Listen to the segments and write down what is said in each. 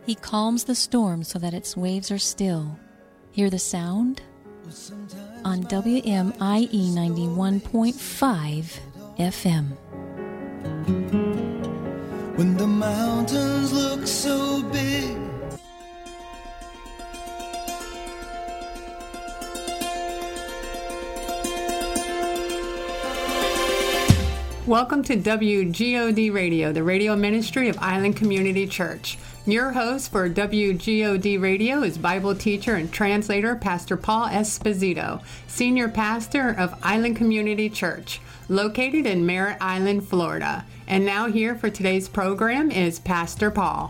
He calms the storm so that its waves are still. Hear the sound? On WMIE 91.5 FM. When the mountains look so big, welcome to WGOD Radio, the radio ministry of Island Community Church. Your host for WGOD Radio is Bible teacher and translator Pastor Paul Esposito, senior pastor of Island Community Church, located in Merritt Island, Florida. And now here for today's program is Pastor Paul.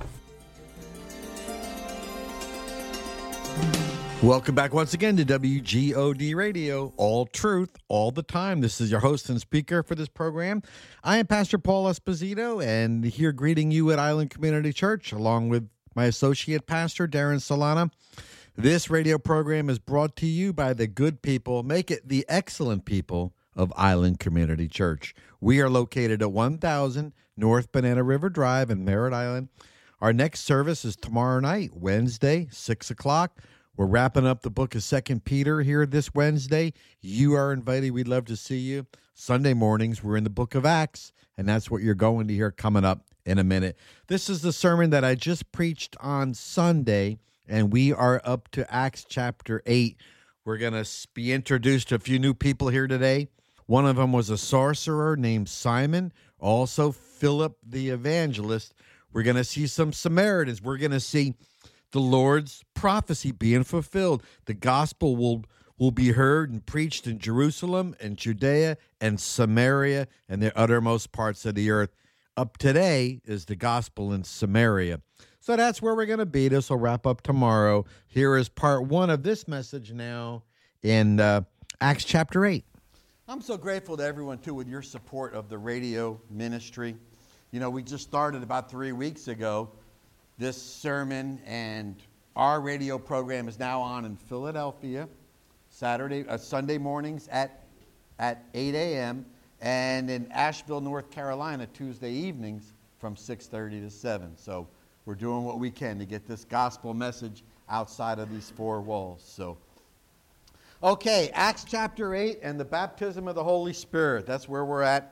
Welcome back once again to WGOD Radio, all truth, all the time. This is your host and speaker for this program. I am Pastor Paul Esposito, and here greeting you at Island Community Church, along with my associate pastor, Darren Solana. This radio program is brought to you by the good people, make it the excellent people of Island Community Church. We are located at 1000 North Banana River Drive in Merritt Island. Our next service is tomorrow night, Wednesday, 6 o'clock. We're wrapping up the book of 2 Peter here this Wednesday. You are invited. We'd love to see you. Sunday mornings, we're in the book of Acts, and that's what you're going to hear coming up in a minute. This is the sermon that I just preached on Sunday, and we are up to Acts chapter 8. We're going to be introduced to a few new people here today. One of them was a sorcerer named Simon, also Philip the evangelist. We're going to see some Samaritans. We're going to see the Lord's prophecy being fulfilled. The gospel will be heard and preached in Jerusalem and Judea and Samaria and the uttermost parts of the earth. Up today is the gospel in Samaria. So that's where we're going to be. This will wrap up tomorrow. Here is part one of this message now in Acts chapter 8. I'm so grateful to everyone, too, with your support of the radio ministry. You know, we just started about 3 weeks ago this sermon, and our radio program is now on in Philadelphia, Sunday mornings at 8 a.m., and in Asheville, North Carolina, Tuesday evenings from 6:30 to 7. So we're doing what we can to get this gospel message outside of these four walls. So, okay, Acts chapter 8 and the baptism of the Holy Spirit. That's where we're at.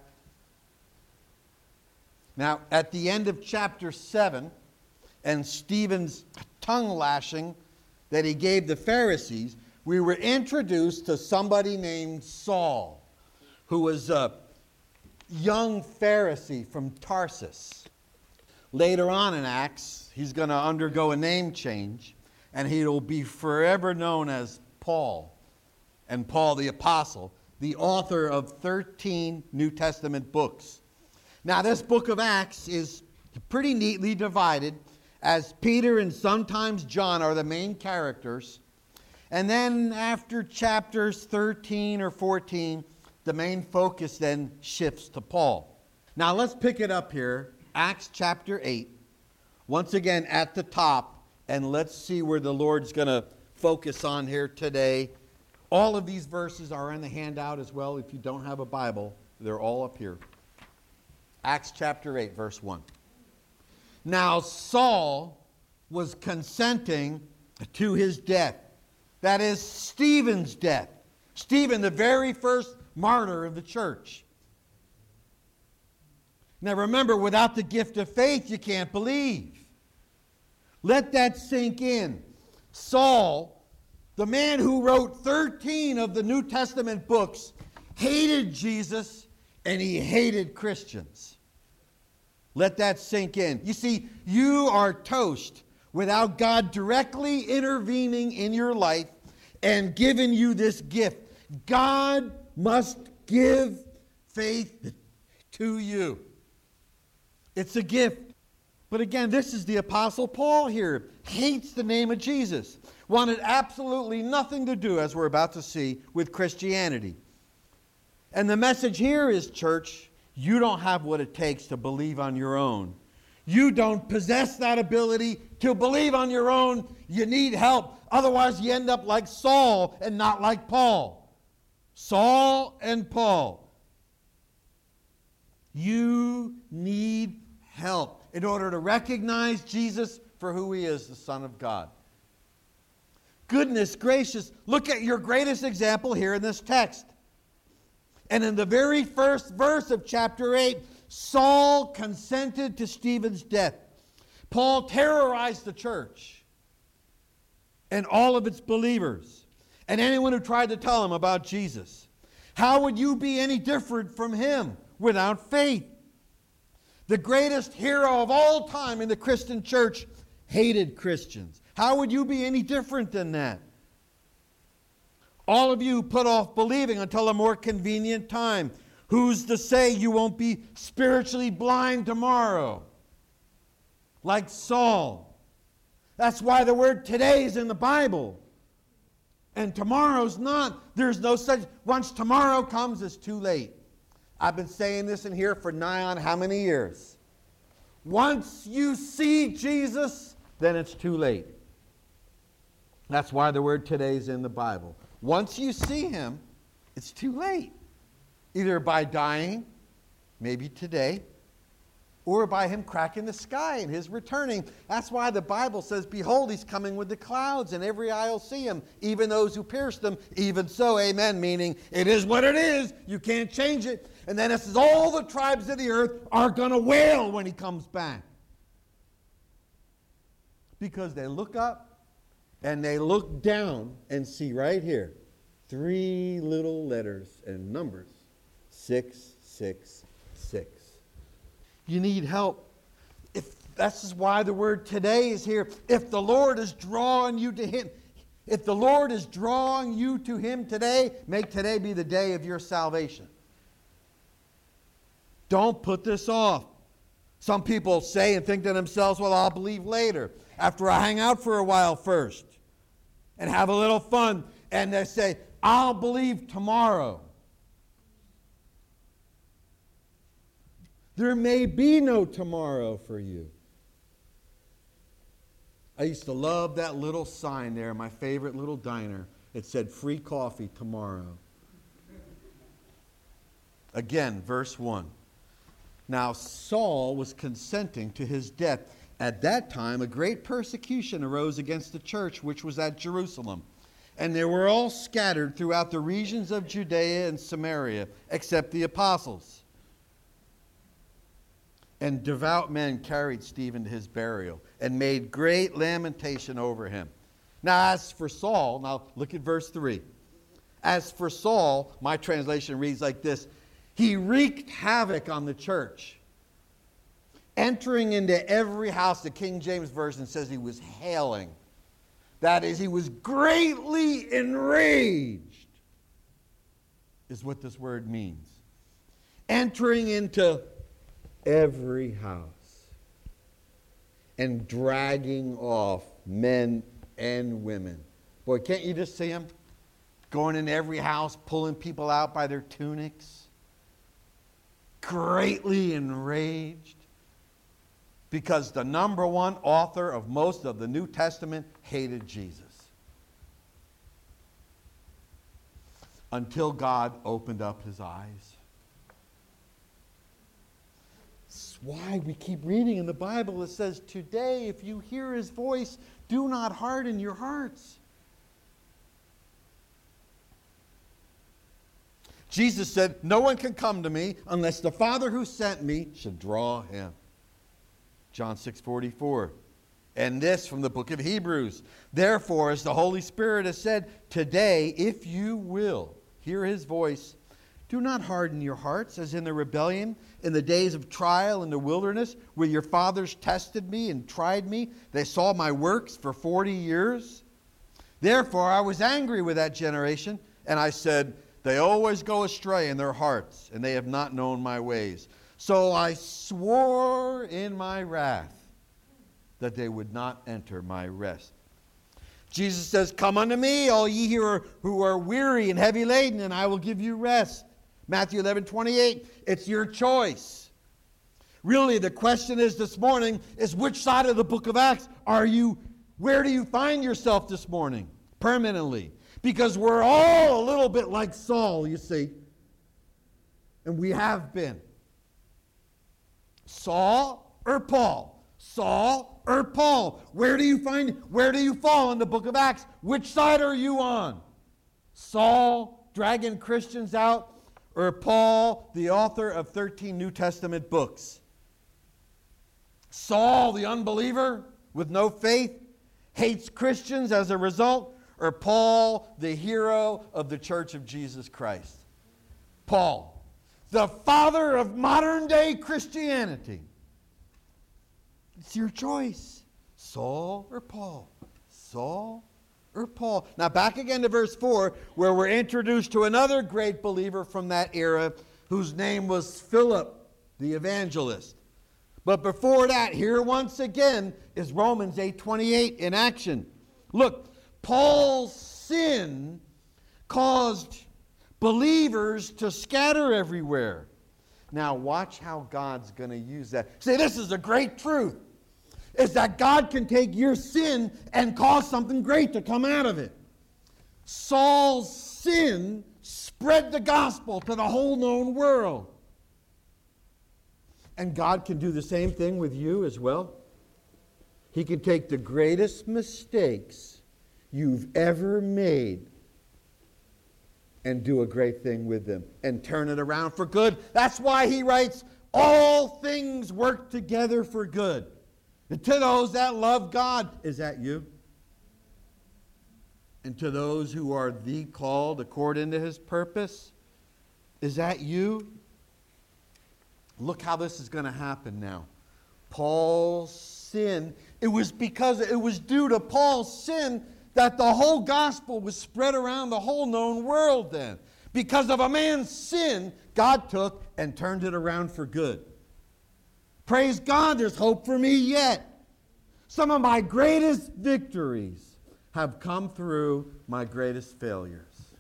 Now, at the end of chapter 7, and Stephen's tongue lashing that he gave the Pharisees, we were introduced to somebody named Saul, who was a young Pharisee from Tarsus. Later on in Acts, he's going to undergo a name change, and he will be forever known as Paul, and Paul the Apostle, the author of 13 New Testament books. Now, this book of Acts is pretty neatly divided, as Peter and sometimes John are the main characters. And then after chapters 13 or 14, the main focus then shifts to Paul. Now let's pick it up here, Acts chapter 8, once again at the top, and let's see where the Lord's going to focus on here today. All of these verses are in the handout as well. If you don't have a Bible, they're all up here. Acts chapter 8, verse 1. Now Saul was consenting to his death. That is Stephen's death. Stephen, the very first martyr of the church. Now remember, without the gift of faith, you can't believe. Let that sink in. Saul, the man who wrote 13 of the New Testament books, hated Jesus and he hated Christians. Let that sink in. You see, you are toast without God directly intervening in your life and giving you this gift. God must give faith to you. It's a gift. But again, this is the Apostle Paul here. Hates the name of Jesus. Wanted absolutely nothing to do, as we're about to see, with Christianity. And the message here is, church, you don't have what it takes to believe on your own. You don't possess that ability to believe on your own. You need help. Otherwise, you end up like Saul and not like Paul. Saul and Paul. You need help in order to recognize Jesus for who he is, the Son of God. Goodness gracious, look at your greatest example here in this text. And in the very first verse of chapter 8, Saul consented to Stephen's death. Paul terrorized the church and all of its believers and anyone who tried to tell him about Jesus. How would you be any different from him without faith? The greatest hero of all time in the Christian church hated Christians. How would you be any different than that? All of you put off believing until a more convenient time. Who's to say you won't be spiritually blind tomorrow? Like Saul. That's why the word today is in the Bible. And tomorrow's not. There's no such. Once tomorrow comes, it's too late. I've been saying this in here for nigh on how many years? Once you see Jesus, then it's too late. That's why the word today is in the Bible. Once you see him, it's too late. Either by dying, maybe today, or by him cracking the sky and his returning. That's why the Bible says, behold, he's coming with the clouds, and every eye will see him, even those who pierced him. Even so, amen, meaning it is what it is. You can't change it. And then it says all the tribes of the earth are going to wail when he comes back. Because they look up and they look down and see right here 3 little letters and numbers. 666. You need help. That's why the word today is here. If the Lord is drawing you to him, if the Lord is drawing you to him today, make today be the day of your salvation. Don't put this off. Some people say and think to themselves, well, I'll believe later, after I hang out for a while first and have a little fun. And they say, I'll believe tomorrow. There may be no tomorrow for you. I used to love that little sign there, my favorite little diner. It said, free coffee tomorrow. Again, verse 1. Now Saul was consenting to his death. At that time, a great persecution arose against the church which was at Jerusalem. And they were all scattered throughout the regions of Judea and Samaria, except the apostles. And devout men carried Stephen to his burial and made great lamentation over him. Now, as for Saul, now look at verse 3. As for Saul, my translation reads like this: he wreaked havoc on the church, entering into every house. The King James Version says he was hailing. That is, he was greatly enraged, is what this word means. Entering into every house and dragging off men and women. Boy, can't you just see him going in every house, pulling people out by their tunics? Greatly enraged because the number one author of most of the New Testament hated Jesus. Until God opened up his eyes. That's why we keep reading in the Bible. It says, today, if you hear his voice, do not harden your hearts. Jesus said, no one can come to me unless the Father who sent me should draw him. John 6:44. And this from the book of Hebrews. Therefore, as the Holy Spirit has said, today, if you will hear his voice, do not harden your hearts as in the rebellion, in the days of trial in the wilderness, where your fathers tested me and tried me. They saw my works for 40 years. Therefore, I was angry with that generation, and I said, they always go astray in their hearts, and they have not known my ways. So I swore in my wrath that they would not enter my rest. Jesus says, come unto me, all ye who are weary and heavy laden, and I will give you rest. Matthew 11:28. It's your choice. Really, the question is this morning is which side of the book of Acts are you? Where do you find yourself this morning? Permanently. Because we're all a little bit like Saul, you see. And we have been. Saul or Paul? Saul or Paul? Where do you fall in the book of Acts? Which side are you on? Saul dragging Christians out, or Paul, the author of 13 New Testament books? Saul, the unbeliever with no faith, hates Christians as a result, or Paul, the hero of the Church of Jesus Christ? Paul, the father of modern day Christianity. It's your choice. Saul or Paul? Saul or Paul? Now back again to verse 4, where we're introduced to another great believer from that era whose name was Philip the evangelist. But before that, here once again is Romans 8:28 in action. Look, Paul's sin caused believers to scatter everywhere. Now watch how God's going to use that. See, this is a great truth, is that God can take your sin and cause something great to come out of it. Saul's sin spread the gospel to the whole known world. And God can do the same thing with you as well. He can take the greatest mistakes you've ever made and do a great thing with them and turn it around for good. That's why he writes, all things work together for good. And to those that love God, is that you? And to those who are the called according to his purpose, is that you? Look how this is going to happen now. Paul's sin, it was due to Paul's sin that the whole gospel was spread around the whole known world then. Because of a man's sin, God took and turned it around for good. Praise God, there's hope for me yet. Some of my greatest victories have come through my greatest failures.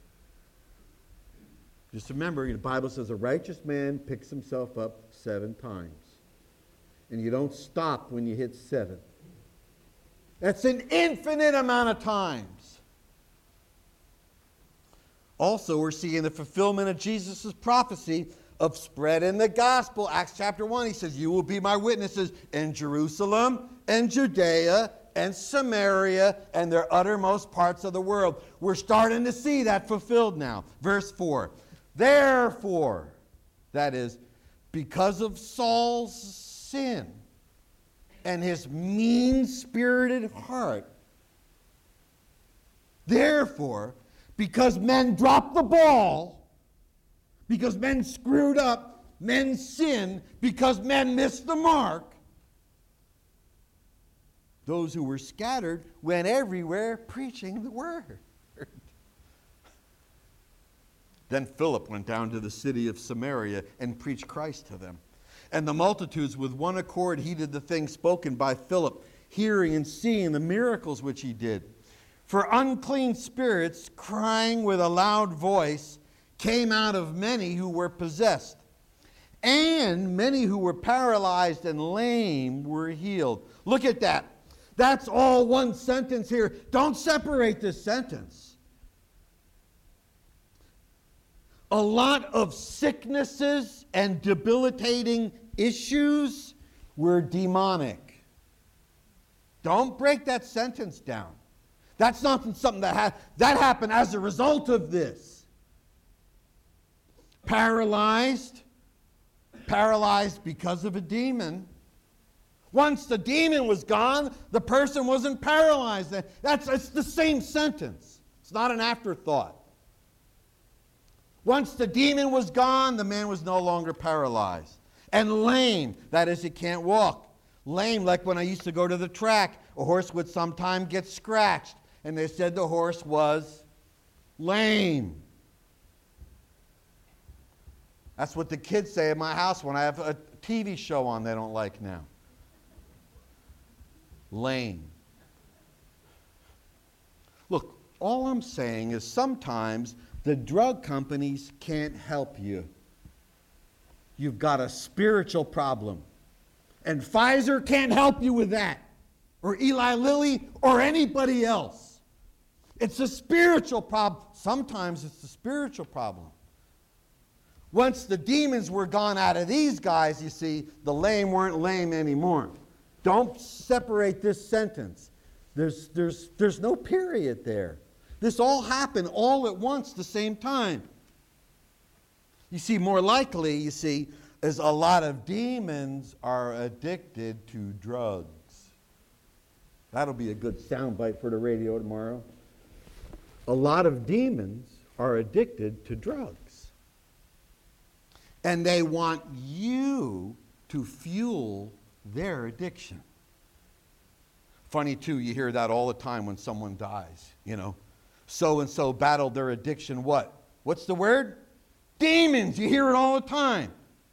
Just remember, the Bible says a righteous man picks himself up 7 times. And you don't stop when you hit 7. That's an infinite amount of times. Also, we're seeing the fulfillment of Jesus' prophecy of spreading the gospel. Acts chapter 1, he says, you will be my witnesses in Jerusalem and Judea and Samaria and their uttermost parts of the world. We're starting to see that fulfilled now. Verse 4. Therefore, that is, because of Saul's sin and his mean-spirited heart, therefore, because men dropped the ball, because men screwed up, men sinned, because men missed the mark, those who were scattered went everywhere preaching the word. Then Philip went down to the city of Samaria and preached Christ to them. And the multitudes with one accord heeded the things spoken by Philip, hearing and seeing the miracles which he did. For unclean spirits, crying with a loud voice, came out of many who were possessed. And many who were paralyzed and lame were healed. Look at that. That's all one sentence here. Don't separate this sentence. A lot of sicknesses and debilitating issues were demonic. Don't break that sentence down. That's not something that happened as a result of this. Paralyzed because of a demon. Once the demon was gone, the person wasn't paralyzed. It's the same sentence. It's not an afterthought. Once the demon was gone, the man was no longer paralyzed. And lame, that is, he can't walk. Lame, like when I used to go to the track, a horse would sometimes get scratched, and they said the horse was lame. That's what the kids say at my house when I have a TV show on they don't like now. Lame. Look, all I'm saying is sometimes the drug companies can't help you. You've got a spiritual problem. And Pfizer can't help you with that. Or Eli Lilly or anybody else. It's a spiritual problem. Sometimes it's a spiritual problem. Once the demons were gone out of these guys, you see, the lame weren't lame anymore. Don't separate this sentence. There's no period there. This all happened all at once, the same time. You see, more likely, is a lot of demons are addicted to drugs. That'll be a good soundbite for the radio tomorrow. A lot of demons are addicted to drugs. And they want you to fuel their addiction. Funny, too, you hear that all the time when someone dies, So-and-so battled their addiction, what? What's the word? Demons. You hear it all the time.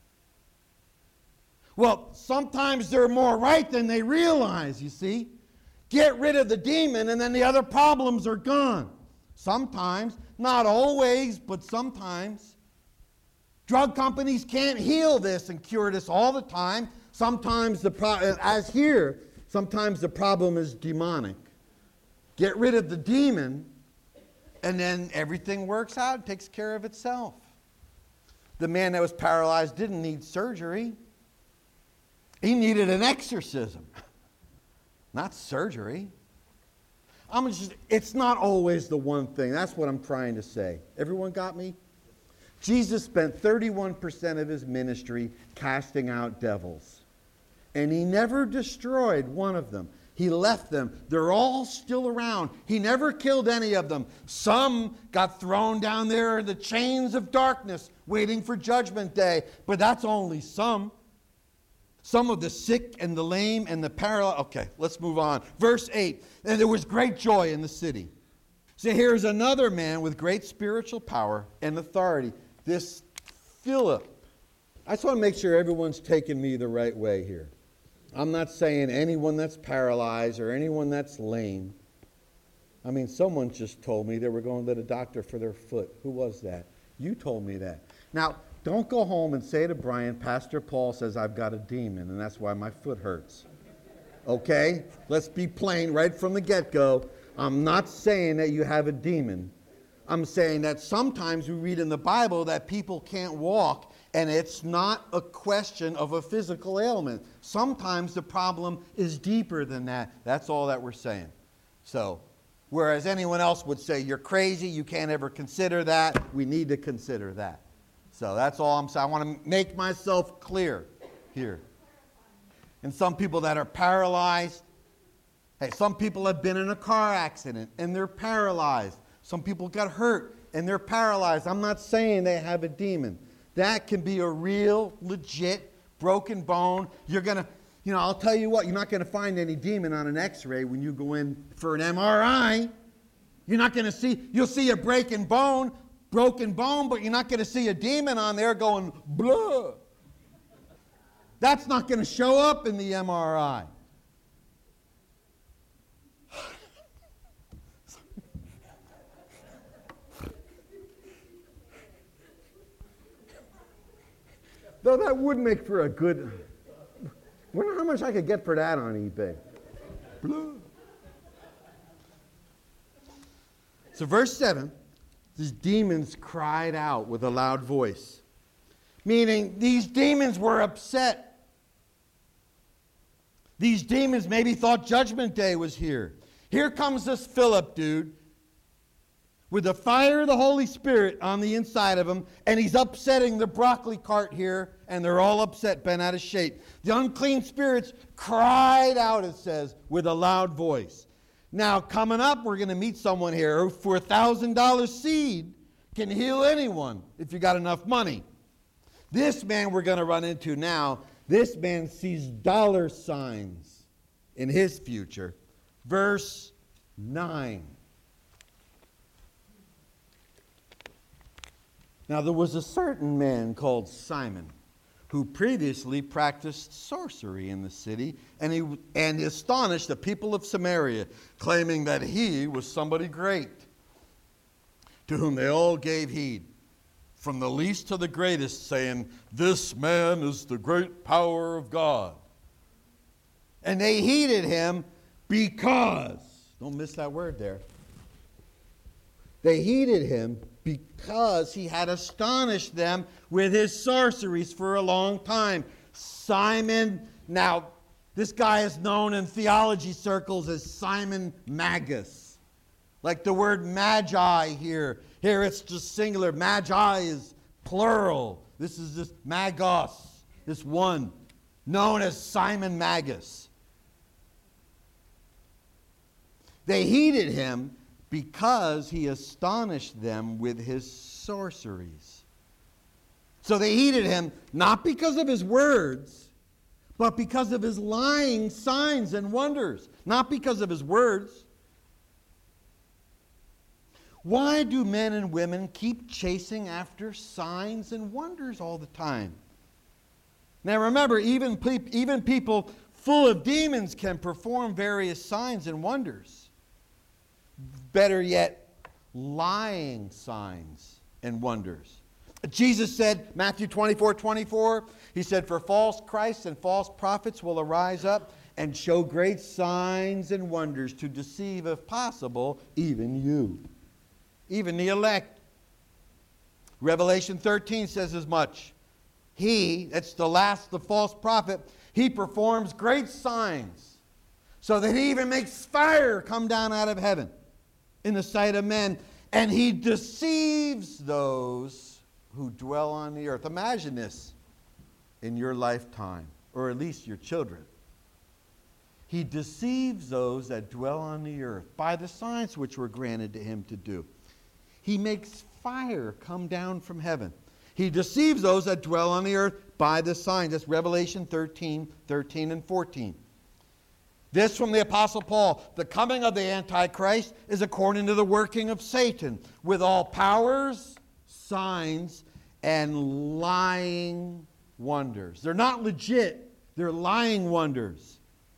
Well, sometimes they're more right than they realize, you see. Get rid of the demon and then the other problems are gone. Sometimes, not always, but sometimes. Drug companies can't heal this and cure this all the time. Sometimes sometimes the problem is demonic. Get rid of the demon and then everything works out, takes care of itself. The man that was paralyzed didn't need surgery. He needed an exorcism, not surgery. It's not always the one thing. That's what I'm trying to say. Everyone got me? Jesus spent 31% of his ministry casting out devils. And he never destroyed one of them. He left them. They're all still around. He never killed any of them. Some got thrown down there in the chains of darkness, waiting for Judgment Day. But that's only some. Some of the sick and the lame and the paralyzed. Okay, let's move on. Verse 8. And there was great joy in the city. So here's another man with great spiritual power and authority. This Philip. I just want to make sure everyone's taking me the right way here. I'm not saying anyone that's paralyzed or anyone that's lame. I mean, someone just told me they were going to the doctor for their foot. Who was that? You told me that. Now, don't go home and say to Brian, Pastor Paul says I've got a demon, and that's why my foot hurts. Okay? Let's be plain right from the get-go. I'm not saying that you have a demon. I'm saying that sometimes we read in the Bible that people can't walk, and it's not a question of a physical ailment. Sometimes the problem is deeper than that. That's all that we're saying. So, whereas anyone else would say, you're crazy, you can't ever consider that, we need to consider that. So that's all I'm saying. I want to make myself clear here. And some people that are paralyzed, hey, some people have been in a car accident and they're paralyzed. Some people got hurt and they're paralyzed. I'm not saying they have a demon. That can be a real, legit, broken bone. You're going to, I'll tell you what, you're not going to find any demon on an x-ray when you go in for an MRI. You're not going to see, you'll see a broken bone, but you're not going to see a demon on there going, blah. That's not going to show up in the MRI. Though that would make for a good... Wonder how much I could get for that on eBay. Blah. So verse 7, these demons cried out with a loud voice. Meaning these demons were upset. These demons maybe thought Judgment Day was here. Here comes this Philip dude with the fire of the Holy Spirit on the inside of him, and he's upsetting the broccoli cart here, and they're all upset, bent out of shape. The unclean spirits cried out, it says, with a loud voice. Now, coming up, we're going to meet someone here who, for $1,000 seed, can heal anyone if you got enough money. This man we're going to run into now, this man sees dollar signs in his future. Verse 9. Now there was a certain man called Simon who previously practiced sorcery in the city, and he astonished the people of Samaria, claiming that he was somebody great, to whom they all gave heed, from the least to the greatest, saying, "This man is the great power of God." And they heeded him because, don't miss that word there, they heeded him because he had astonished them with his sorceries for a long time. Simon, now, This guy is known in theology circles as Simon Magus. Like the word magi here. Here it's just singular. Magi is plural. This is this magos, this one, known as Simon Magus. They heeded him because he astonished them with his sorceries. So they heeded him not because of his words, but because of his lying signs and wonders. Not because of his words. Why do men and women keep chasing after signs and wonders all the time? Now remember, even people full of demons can perform various signs and wonders. Better yet, lying signs and wonders. Jesus said, Matthew 24:24, he said, "For false Christs and false prophets will arise up and show great signs and wonders to deceive, if possible, even you." Even the elect. Revelation 13 says as much. That's the false prophet, he performs great signs so that he even makes fire come down out of heaven in the sight of men, and he deceives those who dwell on the earth. Imagine this in your lifetime, or at least your children. He deceives those that dwell on the earth by the signs which were granted to him to do. He makes fire come down from heaven. He deceives those that dwell on the earth by the signs. That's Revelation 13 and 14. This from the Apostle Paul. The coming of the Antichrist is according to the working of Satan, with all powers, signs, and lying wonders. They're not legit. They're lying wonders.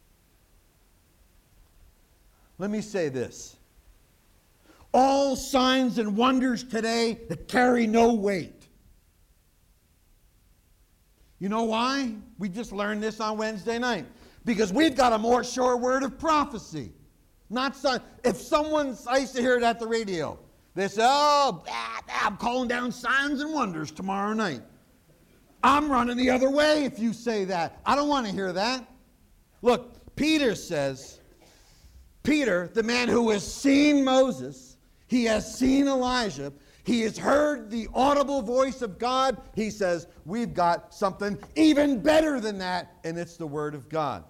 Let me say this. All signs and wonders today that carry no weight. You know why? We just learned this on Wednesday night. Because we've got a more sure word of prophecy. Not sign. If someone's, I used to hear it at the radio. They say, I'm calling down signs and wonders tomorrow night. I'm running the other way if you say that. I don't want to hear that. Look, Peter says, Peter, the man who has seen Moses, he has seen Elijah, he has heard the audible voice of God. He says, we've got something even better than that, and it's the Word of God.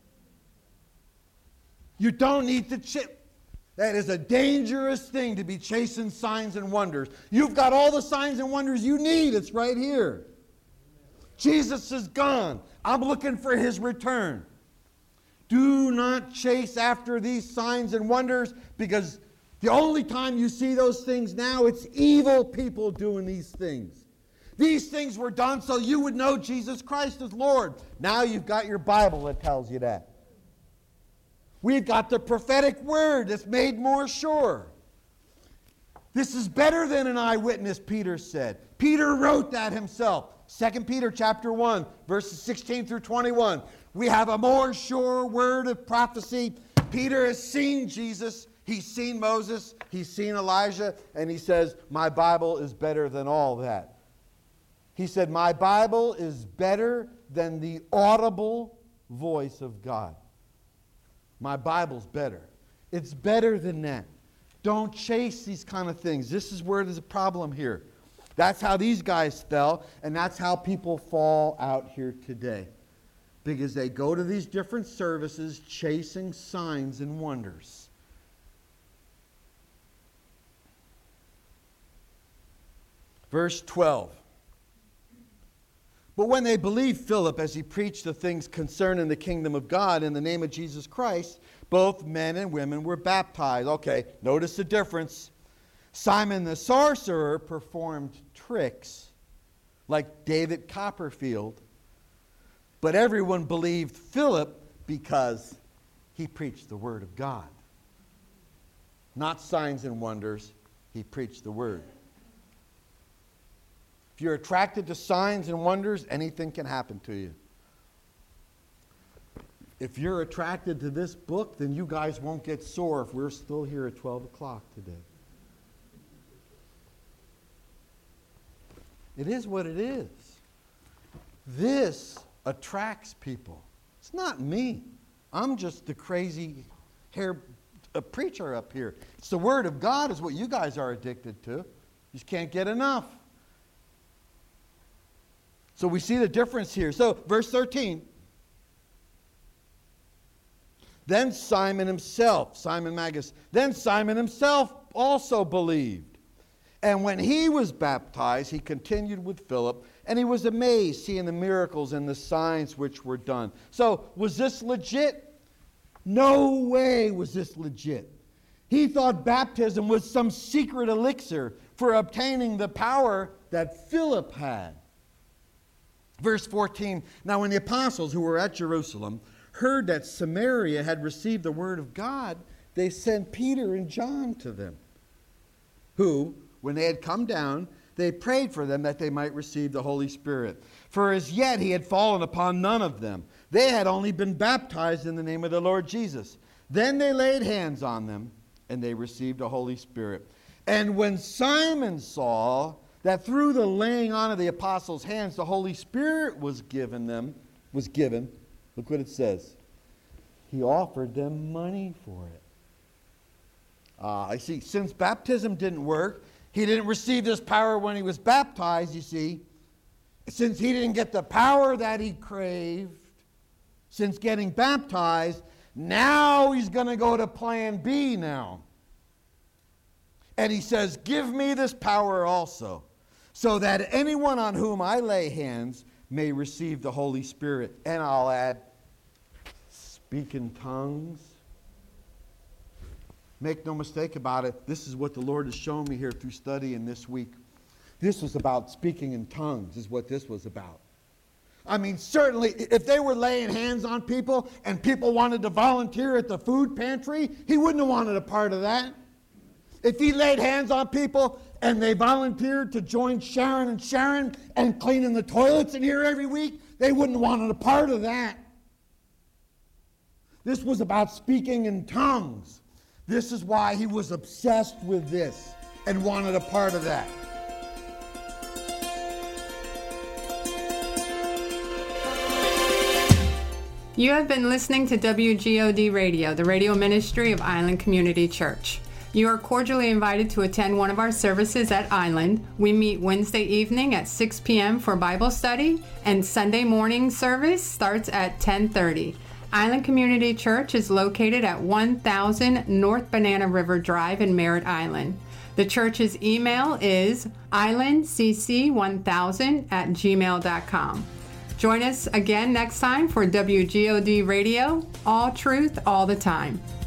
You don't need to chip. That is a dangerous thing to be chasing signs and wonders. You've got all the signs and wonders you need. It's right here. Jesus is gone. I'm looking for his return. Do not chase after these signs and wonders, because the only time you see those things now, it's evil people doing these things. These things were done so you would know Jesus Christ is Lord. Now you've got your Bible that tells you that. We've got the prophetic word that's made more sure. This is better than an eyewitness, Peter said. Peter wrote that himself. 2 Peter chapter 1, verses 16 through 21. We have a more sure word of prophecy. Peter has seen Jesus. He's seen Moses. He's seen Elijah. And he says, my Bible is better than all that. He said, my Bible is better than the audible voice of God. My Bible's better. It's better than that. Don't chase these kind of things. This is where there's a problem here. That's how these guys fell, and that's how people fall out here today. Because they go to these different services chasing signs and wonders. Verse 12. But when they believed Philip as he preached the things concerning the kingdom of God in the name of Jesus Christ, both men and women were baptized. Okay, notice the difference. Simon the sorcerer performed tricks like David Copperfield, but everyone believed Philip because he preached the word of God. Not signs and wonders, he preached the word. If you're attracted to signs and wonders, anything can happen to you. If you're attracted to this book, then you guys won't get sore if we're still here at 12 o'clock today. It is what it is. This attracts people. It's not me. I'm just the crazy hair preacher up here. It's the Word of God is what you guys are addicted to. You just can't get enough. So we see the difference here. So verse 13. Then Simon himself, Simon Magus, then Simon himself also believed. And when he was baptized, he continued with Philip, and he was amazed seeing the miracles and the signs which were done. So was this legit? No way was this legit. He thought baptism was some secret elixir for obtaining the power that Philip had. Verse 14, now when the apostles who were at Jerusalem heard that Samaria had received the word of God, they sent Peter and John to them, who, when they had come down, they prayed for them that they might receive the Holy Spirit. For as yet he had fallen upon none of them. They had only been baptized in the name of the Lord Jesus. Then they laid hands on them, and they received the Holy Spirit. And when Simon saw that through the laying on of the apostles' hands the Holy Spirit was given, look what it says. He offered them money for it. I see, since baptism didn't work, he didn't receive this power when he was baptized, you see. Since he didn't get the power that he craved, since getting baptized, now he's going to go to plan B now. And he says, give me this power also, so that anyone on whom I lay hands may receive the Holy Spirit. And I'll add, speak in tongues. Make no mistake about it, this is what the Lord has shown me here through studying this week. This was about speaking in tongues, is what this was about. I mean, certainly, if they were laying hands on people and people wanted to volunteer at the food pantry, he wouldn't have wanted a part of that. If he laid hands on people and they volunteered to join Sharon and cleaning the toilets in here every week, they wouldn't have wanted a part of that. This was about speaking in tongues. This is why he was obsessed with this and wanted a part of that. You have been listening to WGOD Radio, the radio ministry of Island Community Church. You are cordially invited to attend one of our services at Island. We meet Wednesday evening at 6 p.m. for Bible study, and Sunday morning service starts at 10:30. Island Community Church is located at 1000 North Banana River Drive in Merritt Island. The church's email is islandcc1000@gmail.com. Join us again next time for WGOD Radio, all truth, all the time.